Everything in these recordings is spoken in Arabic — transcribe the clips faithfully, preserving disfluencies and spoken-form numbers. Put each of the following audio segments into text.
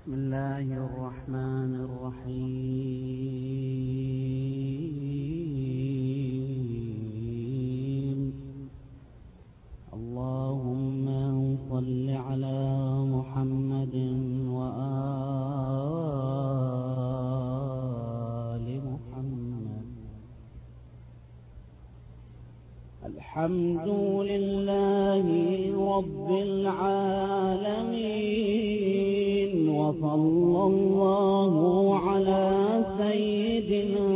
بسم الله الرحمن الرحيم. اللهم صل على محمد وآل محمد. الحمد لله رب العالمين، وصلى الله على سيدنا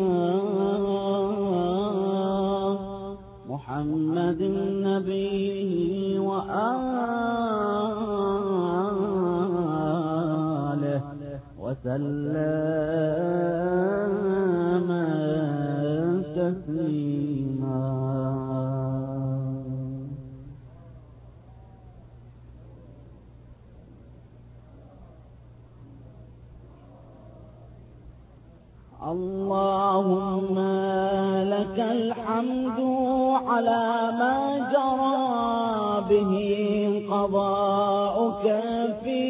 محمد النبي وآله وسلم تسليما. اللهم لك الحمد على ما جرى به قضاؤك في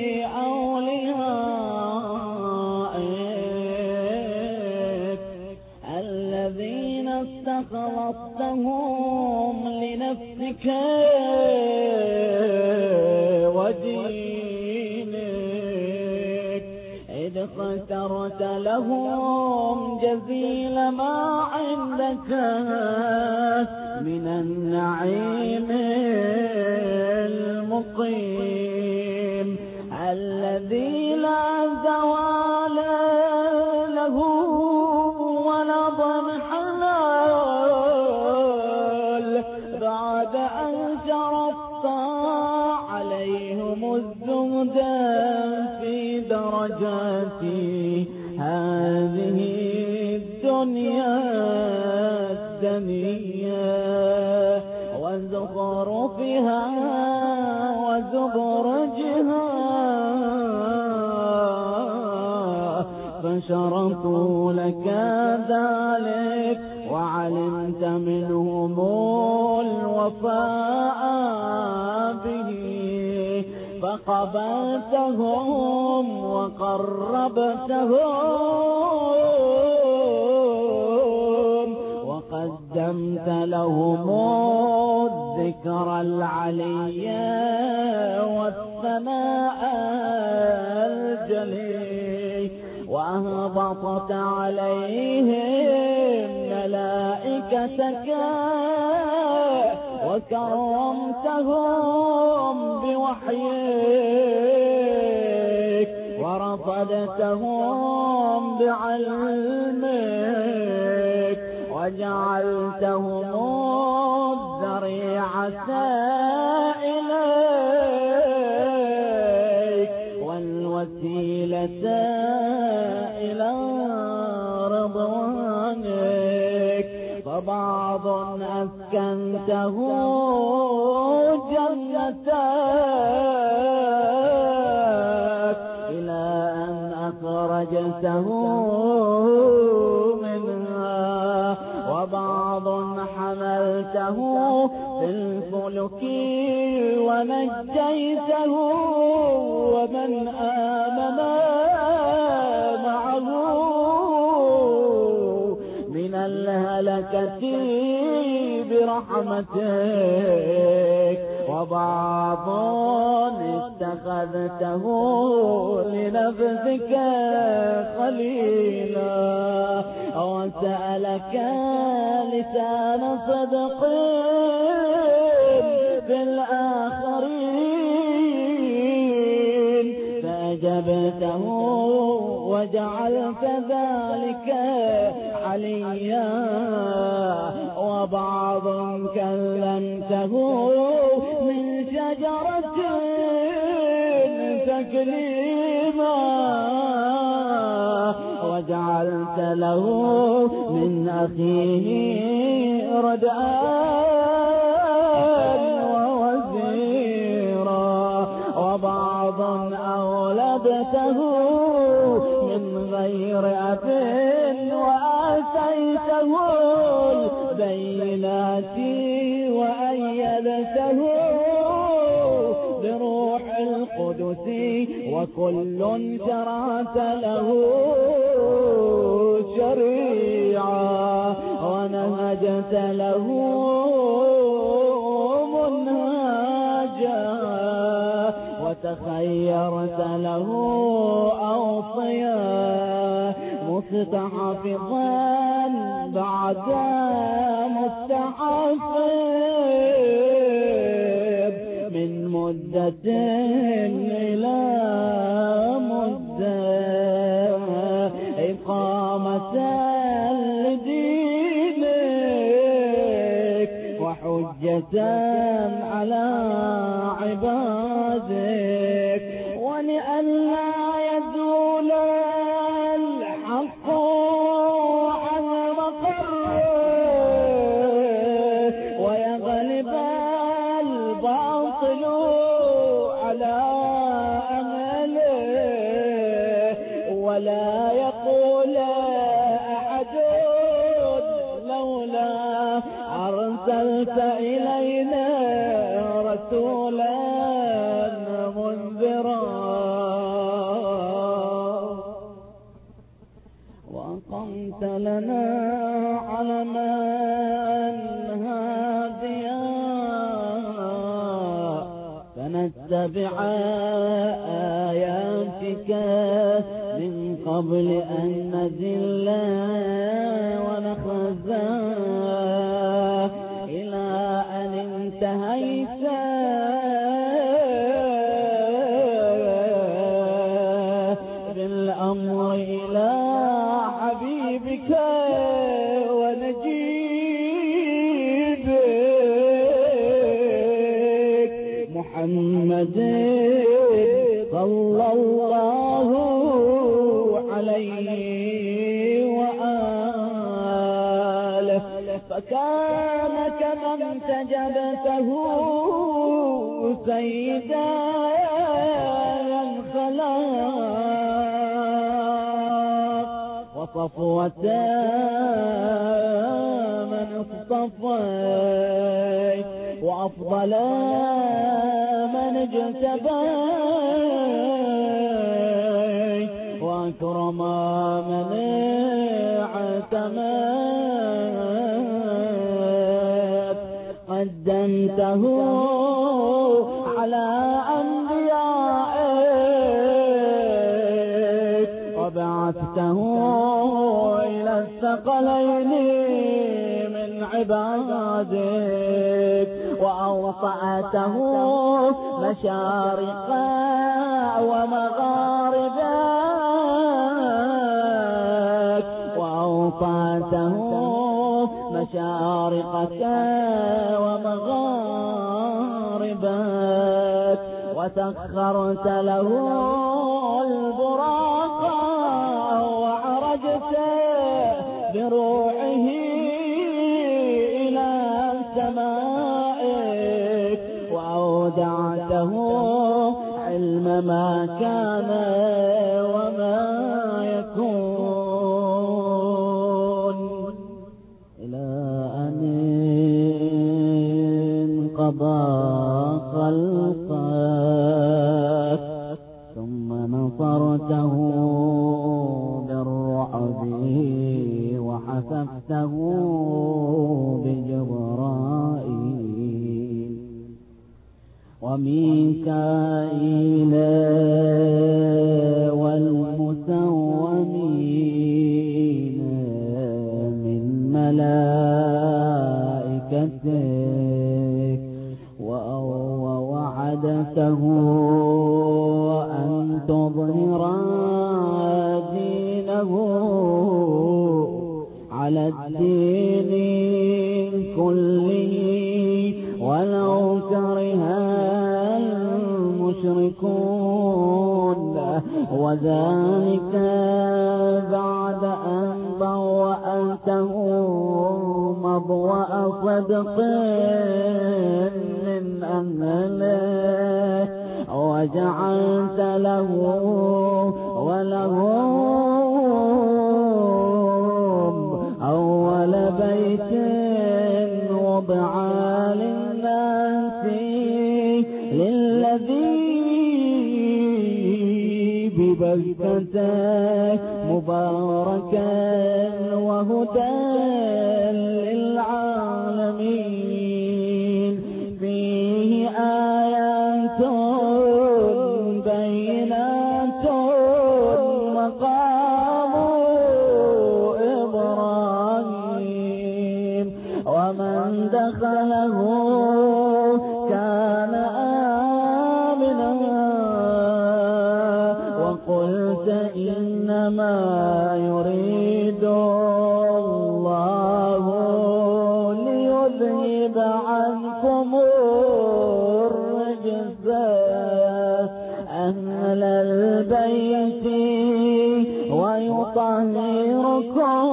أوليائك الذين استخلصتهم لنفسك ودينك، إذ اخترت لهم جزيل ما عندك من النعيم المقيم الذي لا زوال له ولا ضنحلال، بعد أن شرطت عليهم الزهد في درجات هذه الدنيا الدنيا وزخرفها وزبرجها، فشرطوا لك ذلك وعلمت منهم الوفاء به، فقبلتهم وقربتهم وقدمت لهم الذكر العلي والثناء الجلي، وأهبطت عليهم ملائكتك وكرمتهم بوحيك ورفضتهم بعلمك، وجعلتهم الذريعة إليك والوسيلة إلى رضوانك، فبعض أسكنته جنتك إلى أن أخرجته منها، وبعض حملته في الفلك ونجيته ومن آمن معه من الهلكة برحمتك، وبعض اتخذته لنفسك خليلا، وسألك لسان صدق بالآخرين فأجبته وجعلت ذلك عليا، وبعض كلمته من شجرة تكليما، وجعلت له من أخيه رداء ووزيرا، وبعض أولدته من غير أب وآتيته البينات وأيدته بروح القدس وكل شرعت له شريعة ونهجت له منهاجا وتخيرت له أوصيا مستحفظا بعد مستحفظ من مدة إلى مدة إقامة لدينك وحجة على عبادك ولئلا يزول الحق عن مقره ويغلب الباطل على أهله ولا يقول أحد لولا أرسلت إلينا رسولا منذرا وأقمت لنا علما هاديا فنتبع آياتك من قبل أن نذل ونخزى إلى أن انتهيت بالأمر إلى حبيبك ونجيبك محمد صلى الله عليه وآله فكان كمن تجبته سيدا الخلاق وصفوة من اصطفيت وأفضل من اجتبيت وأكرم من اعتمدت قدمته على أنبيائك وبعثته إلى الثقلين من عبادك وأوطأته مشارق ومغاربك وأوطأته مشارقك ومغاربك وسخرت له البراق وعرجت بروحه إلى سمائك وأودعته علم ما كان وما يكون إلى أن انقضى خلقك ثم نصرته بالرعب وحسبته بجبرائيل وميكائيل والمسومين من ملائكتك ووعدته أن تظهر دينه على الدين كله ولو كره المشركون وذلك بعد أن بوأته مبوأ صدق من أهله وجعلت له ولهم أول بيت وضع للناس للذي ببركة مباركا وهدى للعالمين، فيه آيات بينات مقام إبراهيم، ومن دخله كان آمنا. وقلت إنما يريد الله ليذهب عنكم الرجس أهل البيت ويطهركم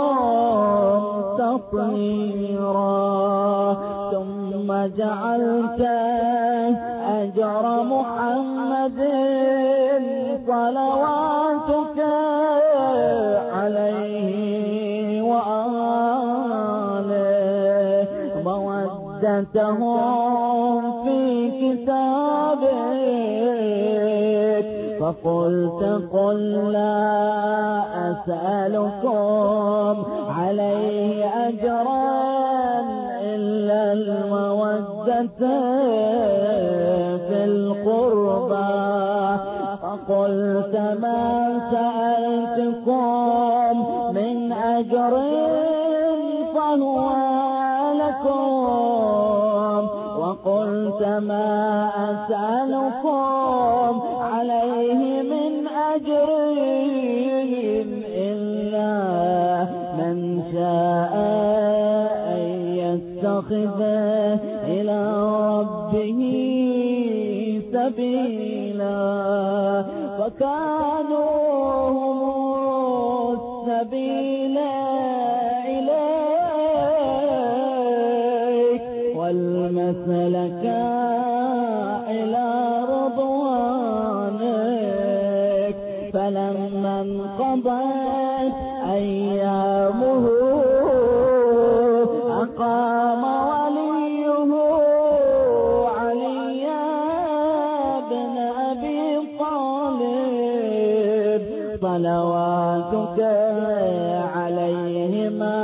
تطهيرا. ثم جعلت أجر محمد صلواتك عليه وآله مودتهم في كتابك، فقلت قل لا أسألكم عليه أجرا إلا المودة في القربى. فقلت ما سألتكم من أجر فهو لكم، وقلت ما أسألكم عليه من أجر إلا من شاء أن يتخذ إلى ربه سبيلا. فكانوا هم السبيل إليك والمسلك إلى رضوانك. فلما انقضت أيامه أقام وليه علي بن أبي طالب صلواتك عليهما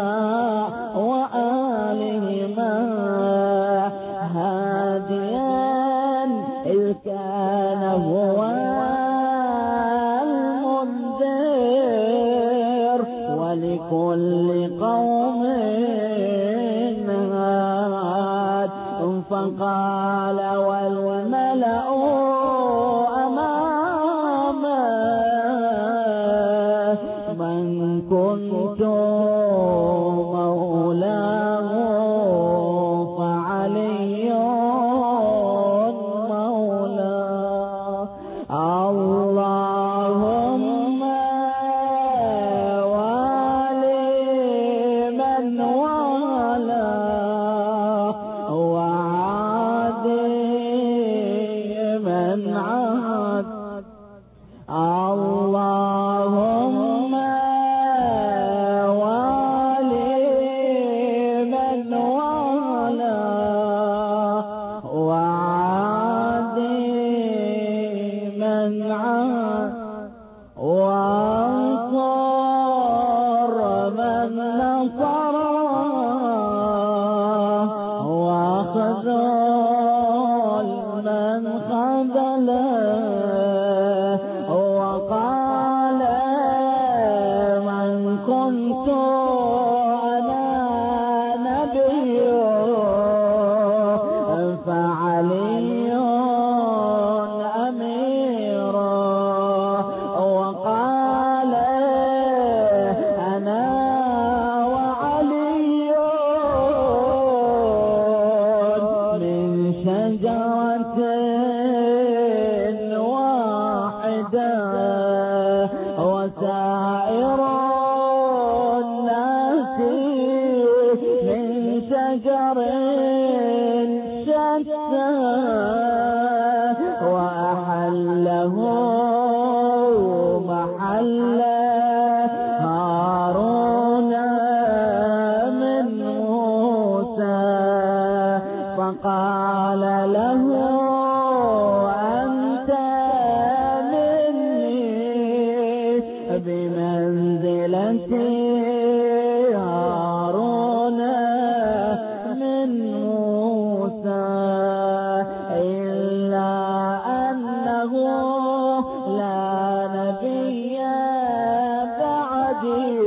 وآلهما هاديا إذ كان هو المنذر ولكل قوم هاد. فقال والملأ أمامه من كنت مولاه فعلي مولاه. اللهم والي من والاه وعادي من عاد. اللهم والي من والاه وعادي من عاد وانصر من نصره واخذل من خذله. وقال من كنت أنا نبيه فعلي أميرا. وقال أنا وعلي من شجرة واحدة وسائر الناس من شجر شتى. وأحله محل هارون من موسى. فقال له أنت مني ينسي هارون من موسى إلا أنه لا نبي بعدي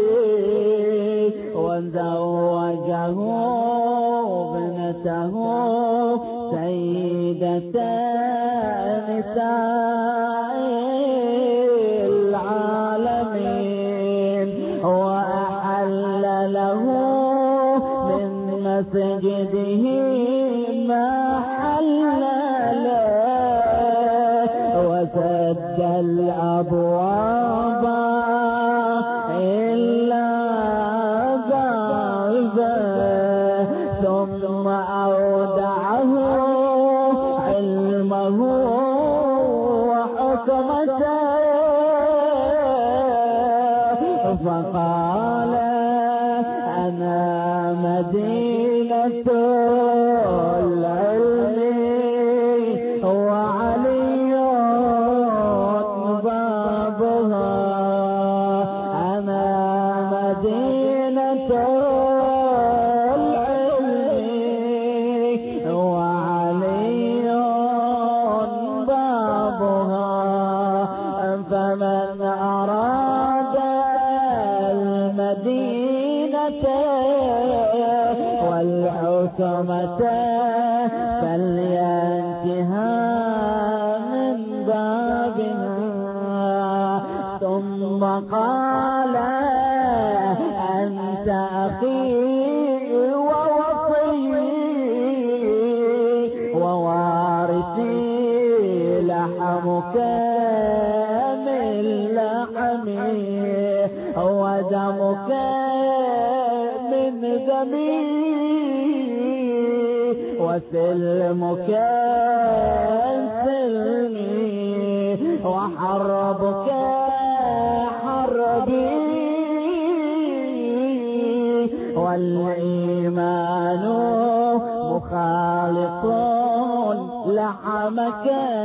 وزوجه ابنته سيدة نساء العالمين وأحل له من مسجده ما حل له وسد الأبواب إلا بابه ثم أودعه علمه وحكمته فقال أنا مدينة العلم وعلي بابها أنا مدينة العلم وعلي بابها فمن أراد المدينة والحكمة فليأتها من بابها ثم قال أنت أخي ووصي ووارثي لحمك من لحمي ودمك من دمي وسلمك سلمي وحربك حربي والإيمان مخالط لحمك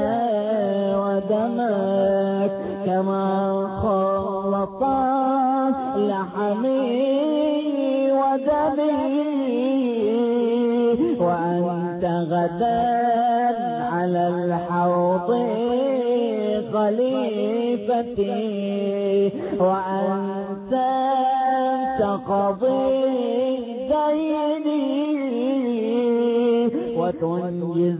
ودمك كما خلط لحمي ودمي وأنت غدا على الحوض خليفتي وأنت تقضي ديني وتنجز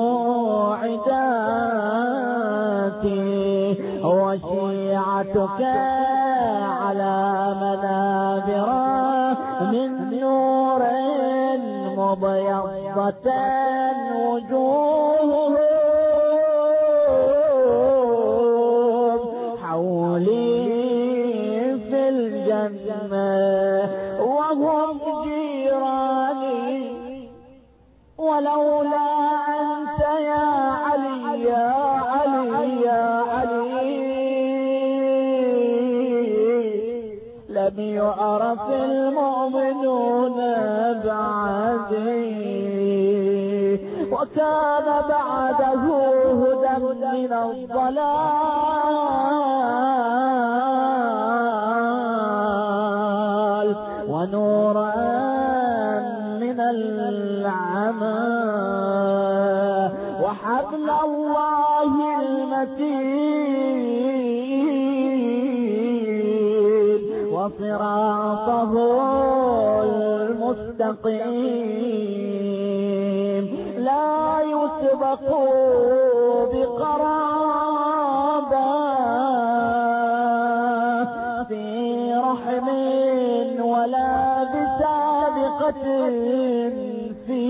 عداتي وشيعتك على منابر من نور مبيضة وجوههم حولي في الجنة وهم جيراني ولولا أنت يا علي يا علي يا علي لم يعرف المؤمنون بعدي وكان بعده هدى من الضلال ونورا من العمى وحبل الله المتين وصراطه المستقيم لا يسبق بقرابة في رحم ولا بسابقة في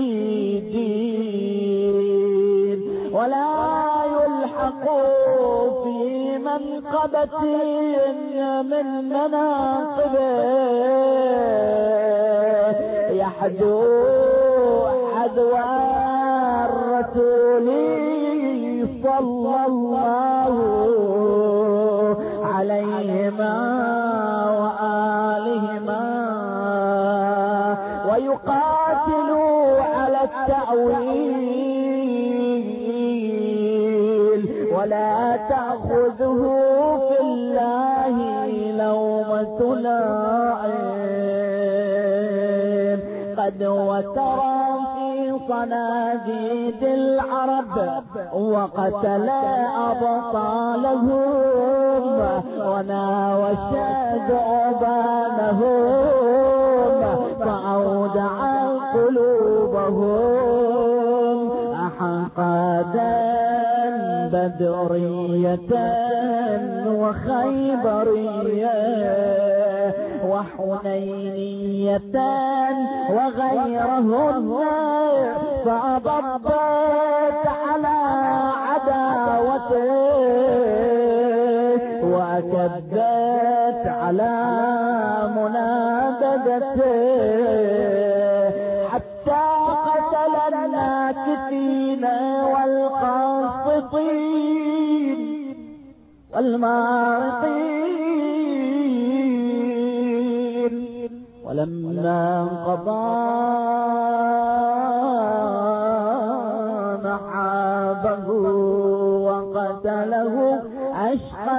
دين ولا يلحق في منقبة من مناقبه يحدو حدوى الرسول صلى الله عليهما وآلهما ويقاتل على التأويل ولا تأخذه في الله لومة وتلائم قد وترى في صناديد العرب وقتل أبطالهم وناوش ذؤبانهم فأودع قلوبهم أحقادا بدرية وخيبرية وحنينية وغيرهن فأضبت على عداوته وأكدت على منابذته حتى قتل الناكثين والقاسطين والمارقين ولما انقضى محابه وقتله أشقى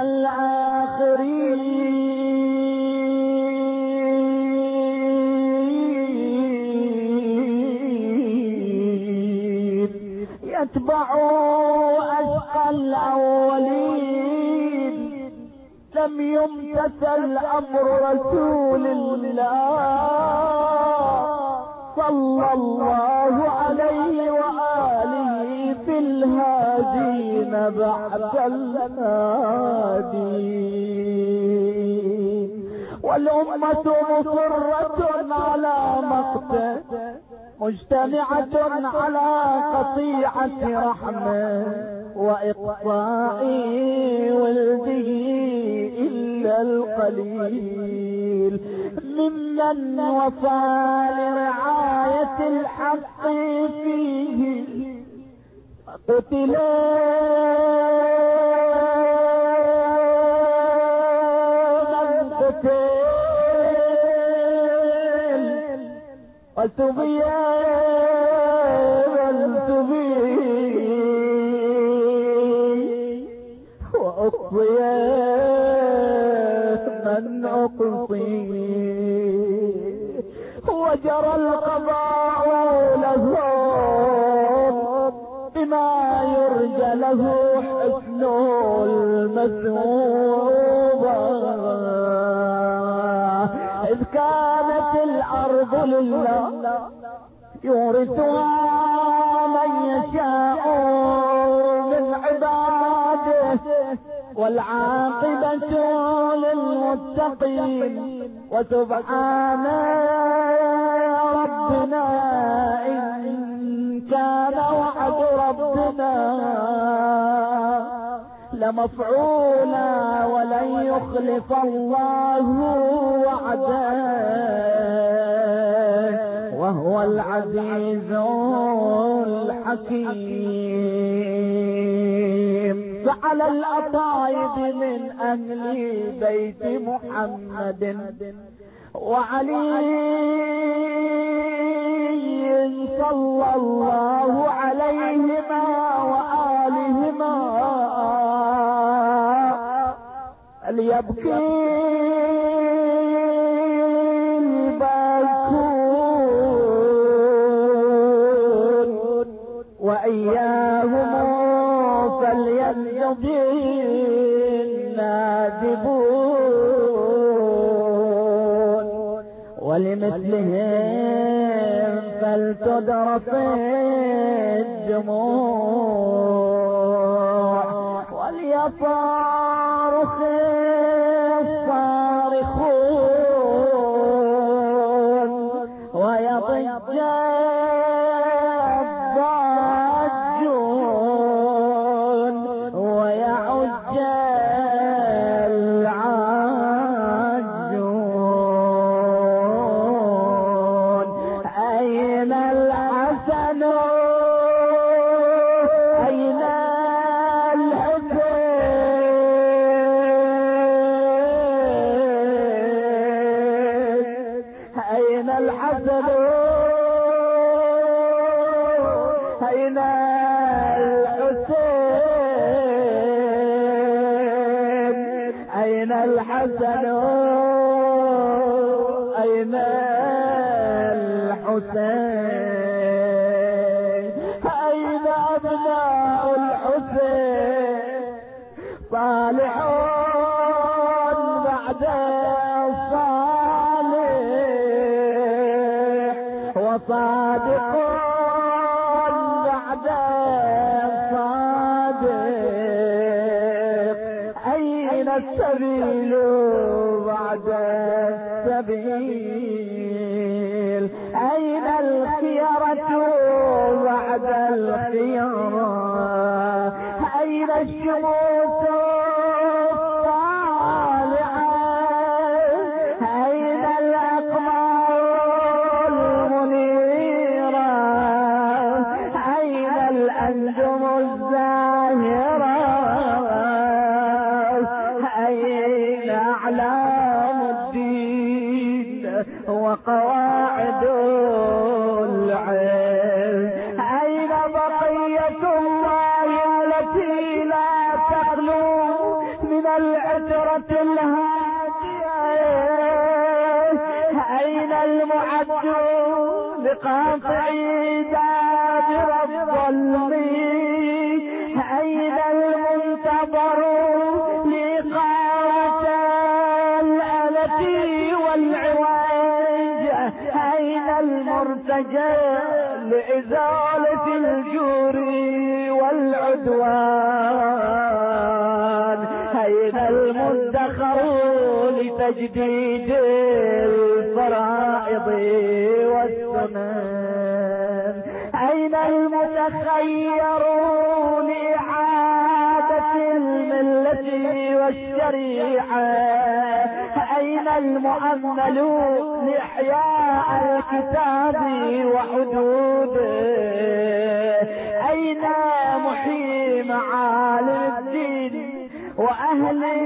الآخرين يتبع أشقى الأولين لم يمتثل أمر رسول الله صلى الله عليه وآله في الهادين بعد الهادين والأمة مصرة على مقته مجتمعة على قطيعة رحمه وإقصاء ولده إلا القليل ممن وفى لرعاية الحق فيه قتل من قتل وسبي من سبي وأقضي من أقضي وجرى القضاء لهم بما يرجى له حسن المثوبة إذ كانت الأرض لله يورثها من يشاء من عباده والعاقبة للمتقين وسبحان ربنا إن كان وعد ربنا لمفعولا ولن يخلف الله وعده وهو العزيز الحكيم. فعلى الأطايب من أهل بيت محمد وعلي صلى الله عليهما وآلهما ليبكي الباكون وإياهم فلينجضي النادبون ولمثلهم فلتدرس الجموع وليصارخ الصارخون ويضج الضاجون ويعج العاجون. أين الحسن أين الحسين أين الحسن أين الحسين أين أين الحسن أين الحسين أين أبناء الحسين صالحون بعد الصالح وصادقون بعد الصادق أين السبيل بعد السبيل أين الخيرة بعد الخيرة أين الشموس الصالحة أين الأقمار المنيرة أين الأنجم الزاهرة أين أعلام الدين وقواعد العلم أين بقية الله التي لا تخلو من العترة الهادية أين المعد لقاطع دابر الظلم أين المنتظر لإقامة الآلة والعواج أين المرتجى لإزالة الجور والعدوان أين المدخر لتجديد الفرائض والسنن أين المتخير لإعادة الملة والشريعة أين المؤمل لإحياء الكتاب وحدوده أين محيي معالم الدين وأهله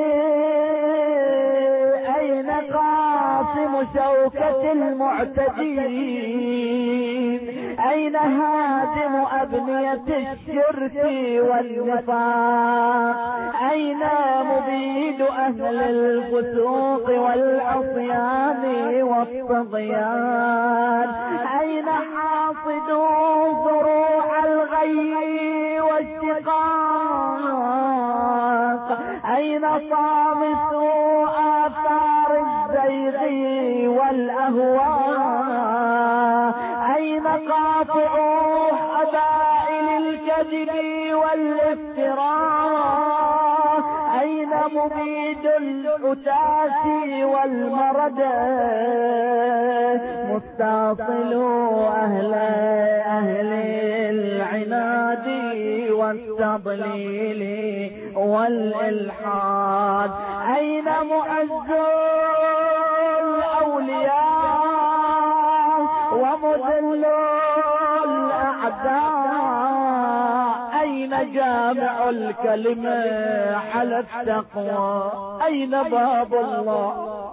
أين قاسم شوكة المعتدين أين هادم أبنية الشرك والنفاق أين مبيد أهل الفسوق والعصيان والطغيان أين حاصد فروع الغي والشقاق أين صامت آثار الزيغ والأهواء أين قاطع حبائل الكذب والافتراء أين مبيد العتاة والمرد مستاصل أهل أهل العناد والتضليل والإلحاد أين معز الأولياء ومذل الأعداء أين جامع الكلمة على التقوى أين باب الله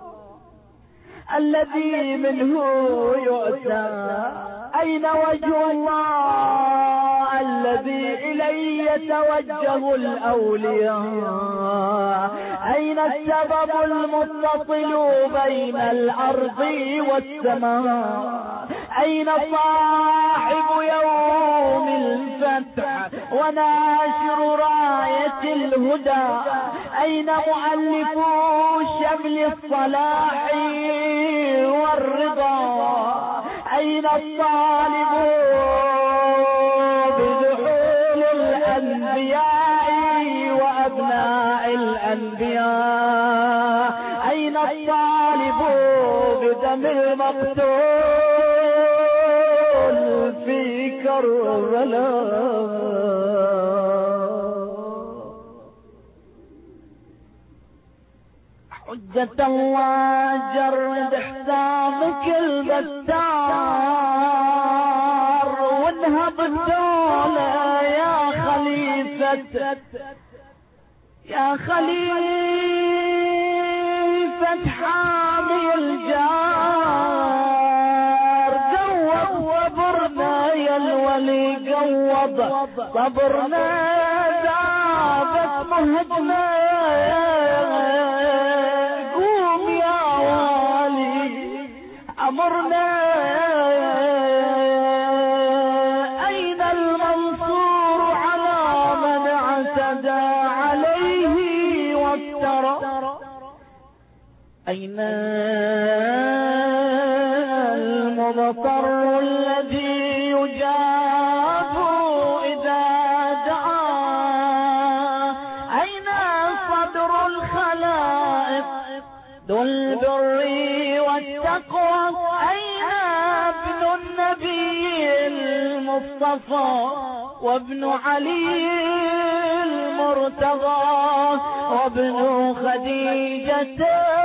الذي منه يؤتى أين وجه الله الذي إليه يتوجه الأولياء أين السبب المتصل بين الأرض والسماء أين صاحب يوم الفتح وناشر راية الهدى أين مؤلف شمل الصلاح والرضا أين الطالب بدخول الأنبياء وأبناء الأنبياء أين الطالب بدم المقتول في كربلاء حجة الله جرد حسابك البتار وانهض الدولة يا خليفة يا خليفة حامي الجار قوض صبرنا يا الولي قوض صبرنا ذابت مهجنا ترى أين المضطر الذي يجاب إذا دعا؟ أين صدر الخلائق ذو البر والتقوى؟ أين ابن النبي المصطفى وابن علي المرتضى وابن خديجة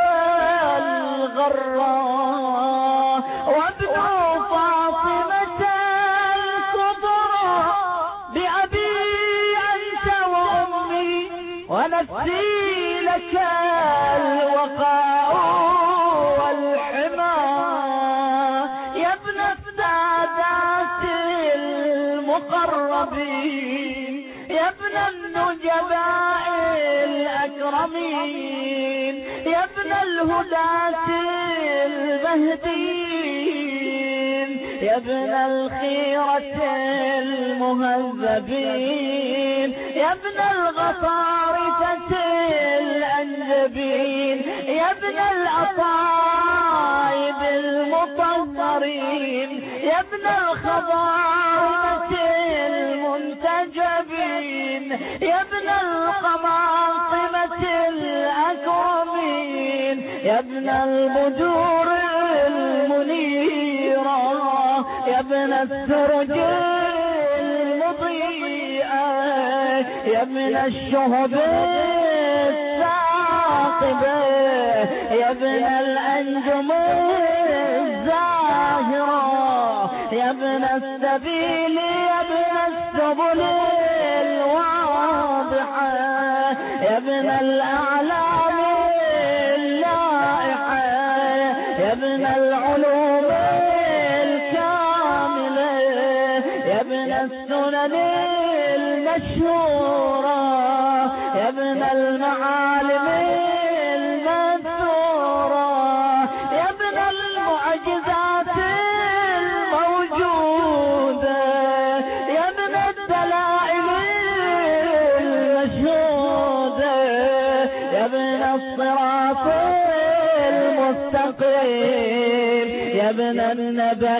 الغراء وابن فاطمة الكبرى بأبي أنت وأمي ونفسي لك الوقاء والحمى يا ابن السادات المقربين يا ابن النجباء الأكرمين يا ابن الهداة المهديين يا ابن الخيرة المهذبين يا ابن الغطارفة الأنجبين يا ابن الأطايب المطهرين يا ابن الخضارة المنتجبين يا ابن القماطمة الأكرمين يا ابن البدور المنيرة يا ابن السرج المضيئة يا ابن الشهب الثاقبة يا ابن الأنجم الزاهرة يا ابن السبيل يا ابن السبل الواضحة يا ابن الأعلام اللائحة يا ابن العلوم الكاملة يا ابن السنن المشهورة يا ابن المعالم المذكورة يا ابن المعجزات الموجودة يا ابن الدلائل المشهودة يا ابن الصراط المستقيم يا ابن النبأ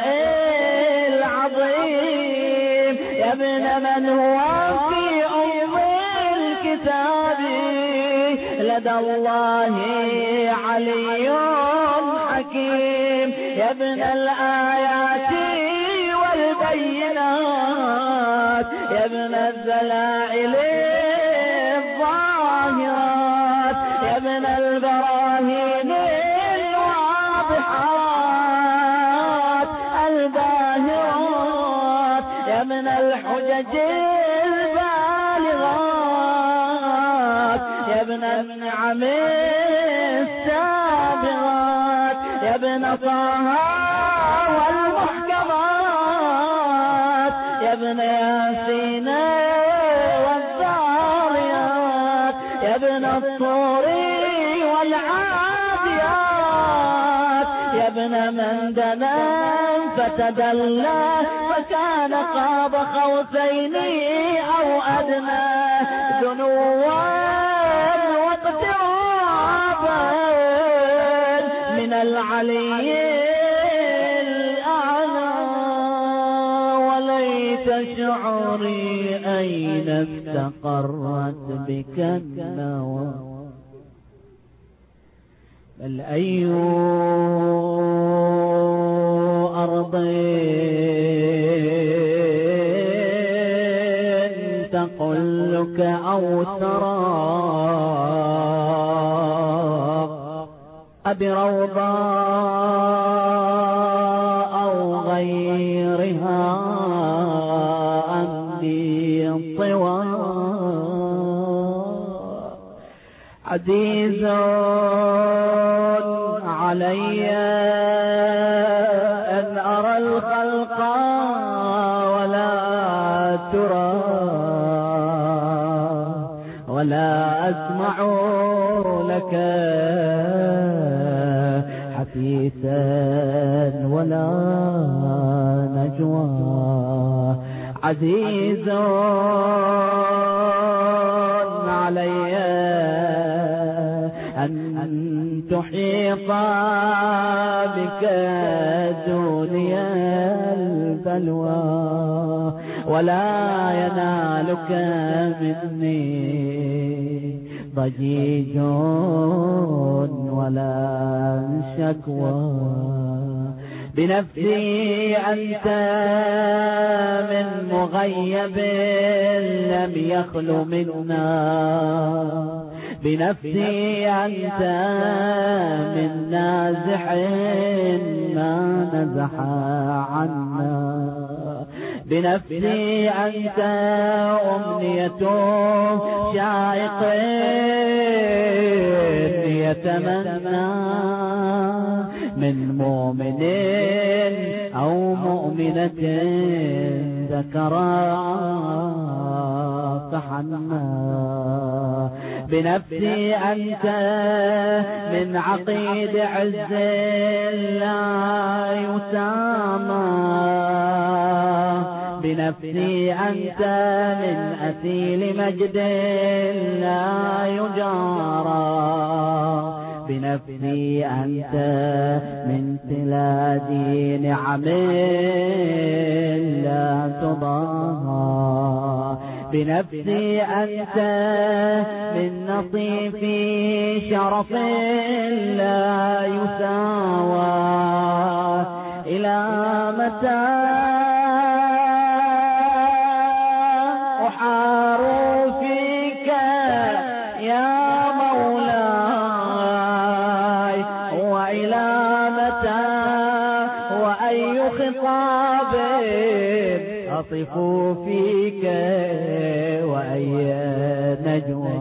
العظيم يا ابن من هو في أم الكتاب لدى الله علي حكيم يا ابن الآيات والبينات يا ابن الدلائل الظاهرات يا ابن البراهين الواضحات الباهرات يا ابن الحجج البالغات يا ابن النعم السابغات يا ابن طه والمحكمات يا ابن ياسين والذاريات يا ابن الطور والعاديات يا ابن من دنا فتدلى فكان قاب قوسين أو أدنى دنوا واقترابا من العلي الأعلى وليت شعري أين استقرت بك النوى بل أي أرض تقلك أو ترى أبروضاء أو غيرها أمني طوى عزيز علي أن أرى الخلق ولا ترى ولا أسمع لك حديثا ولا نجوى عزيز علي أن تحيط بك دنيا البلوى ولا ينالك مني ضجيج ولا شكوى. بنفسي أنت من مغيب لم يخل منا، بنفسي أنت من نازح ما نزح عنا، بنفسي أنت أمنية شائق يتمنى من مؤمن أو مؤمنة ذكرا فحنا. بنفسي أنت من عقيد عز لا يسامى، بنفسي أنت من أثيل مجد لا يجارى، بنفسي أنت من تلادي نعم لا تضاهى، بنفسي أنت من نصيف شرف لا يساوى. إلى متى أحار فيك يا مولاي، وإلى متى وأي خطاب أطف فيك وأي نجوى.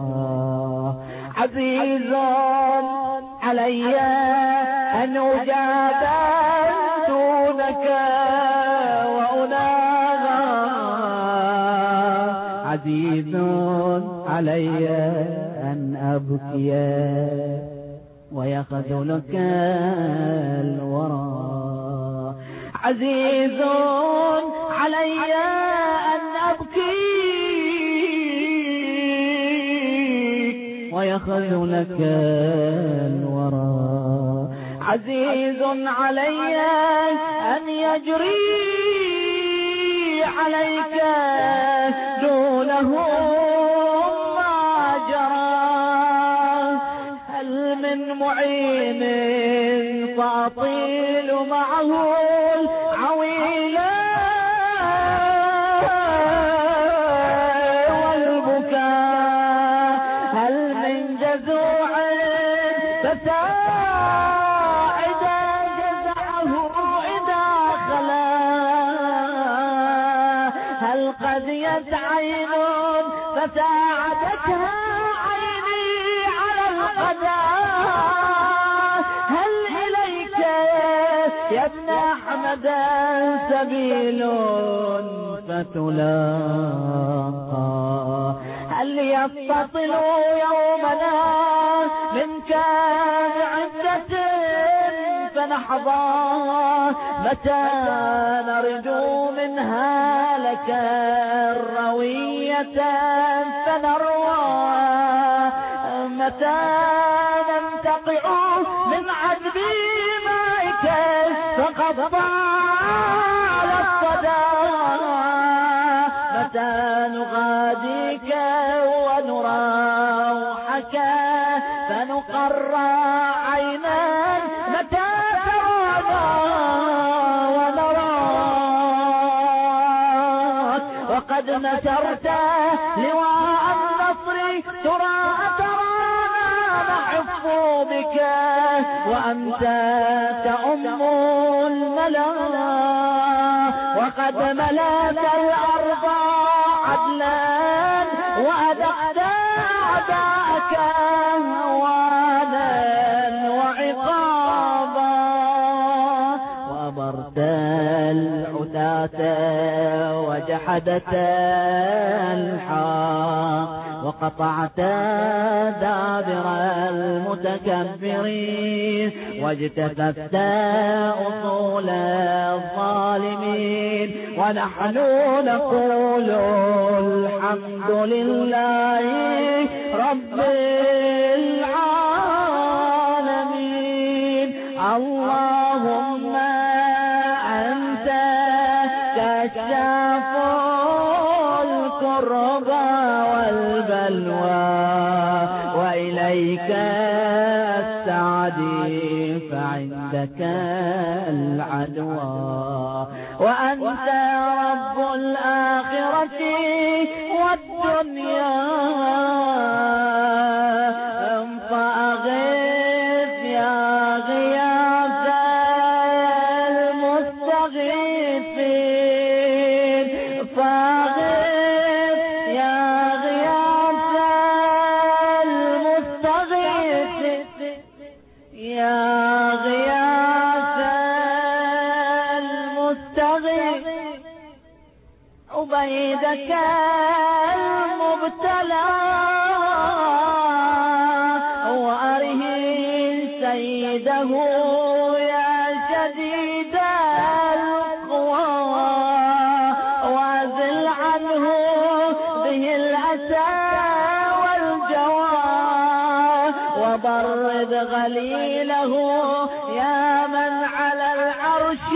عزيز علي أن أجاب دونك وأناغى، عزيز علي أن أبكي ويخذلك الورى، عزيز علي أن أبكي ويخذلك الورى، عزيز علي أن يجري عليك دونه ما جرى. هل من معين فأطيل معه العويلة والبكاء، هل من جزوع فساعد جزعه إذا خلا، هل قضيت عين فساعدتها عيني على القضاء، هل إليك يا ابن أحمد سبيل فتلاقى، هل يستطل يومنا منك بعزة فنحظى، متى نرجو منها لك الروية فنروى، متى ننتقع من عذب مائك فقضى على الصدى، متى نغاديك ونراوحك فنقر عينا، متى تراضى ونراك وقد نشرت لواء النصر ترى ترانا نحف بك وأنت تأم الملا، وقد ملأت الأرض عدلا وأذقت أعداءك هوانا وعقابا، وأمرت العتاة وجحدت الحق، وقطعت دابر المتكبرين، واجتثثت أصول الظالمين، ونحن نقول الحمد لله رب العالمين. سعدي فعندك العدوى، وأنت رب الآخرة والدنيا، فأغث يا غياث المستغيثين، فأغث يا غياث المستغيثين، يا غياث المستغيث، عبيدك المبتلى، وأره سيده يا شديد القوى، وازل عنه به الأسى والجوى، وبرد غليله يا من على العرش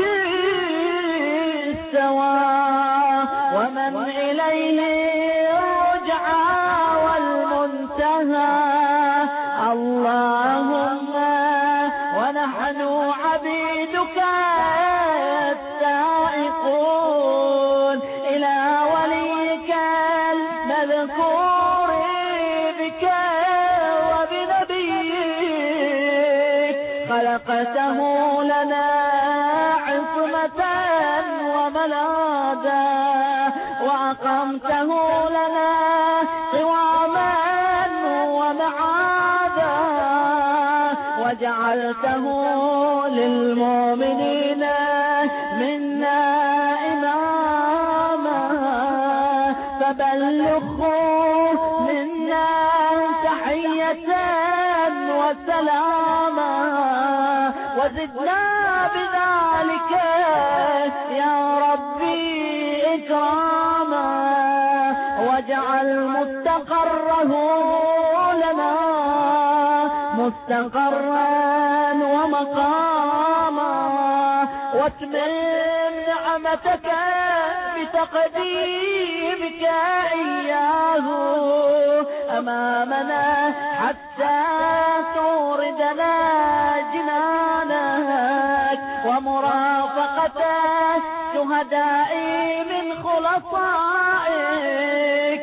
استوى، ومن إليه الرجعى والمنتهى. اللهم ونحن عبيدك السائقون إلى وليك المذكور بك وبنبيك، خلقته لنا عصمة وملاذا، وأقمته لنا قواما ومعاذا، وجعلته للمؤمنين منا إماما، فبلغوا منا تحية وسلاما، وزدنا بذلك يا ربي إكراما، واجعل مستقره لنا مستقرا ومقاما، واتمم نعمتك بتقديمك إياه أمامنا حتى توردنا جنانك ومرافقة شهداء من خلصائك.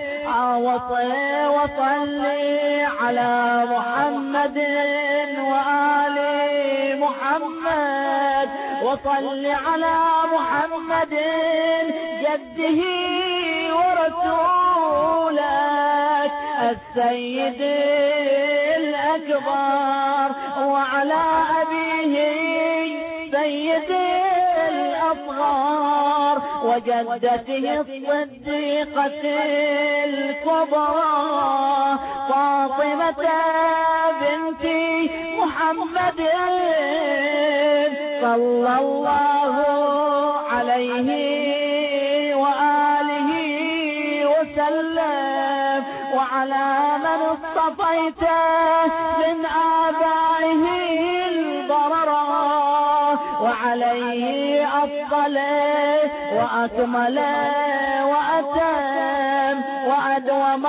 وصلي على محمد وآل محمد، وصل على محمد جده ورسولك السيد الأكبر، وعلى أبيه سيد الأصغار، وجدته الصديقة الكبرى فاطمة بنت محمد صلى الله عليه وآله وسلم، وعلى من اصطفيت من آبائه البررة، وعليه أفضل وأكمل وأتم وأدوم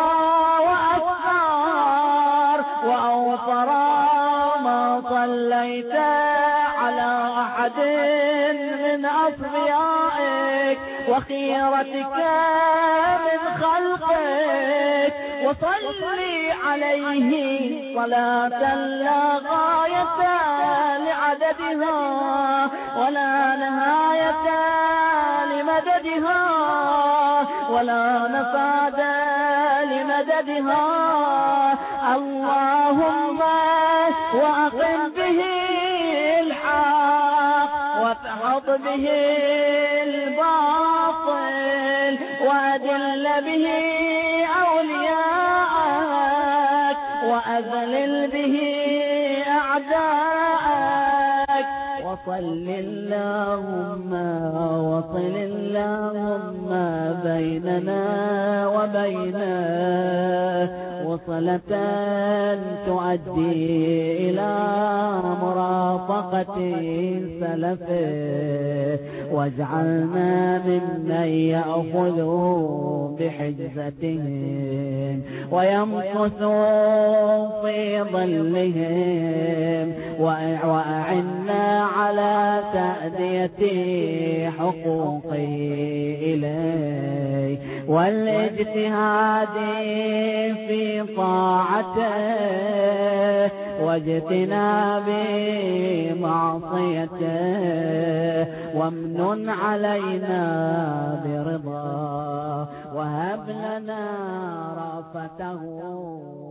وأكثر وأوفر ما صليت على أحد من أصفيائك وخيرتك من خلقك، وصلي عليه صلاة لا غاية لعددها ولا نهاية لمددها ولا نفاد لمددها. اللهم وأقم به الحق وتحط به الباطل، وأذل به أولياءك وأذلل به أعداءك. وصل اللهم وصل اللهم بيننا وبينه وصلة تؤدي إلى مرافقة سلفه، واجعلنا ممن يأخذوا بحجزتهم ويمكثوا في ظلهم، وأعنا على تأدية حقوقه إليه والاجتهاد في طاعته واجتناب معصيته، وامنن علينا برضاه وهب لنا رأفته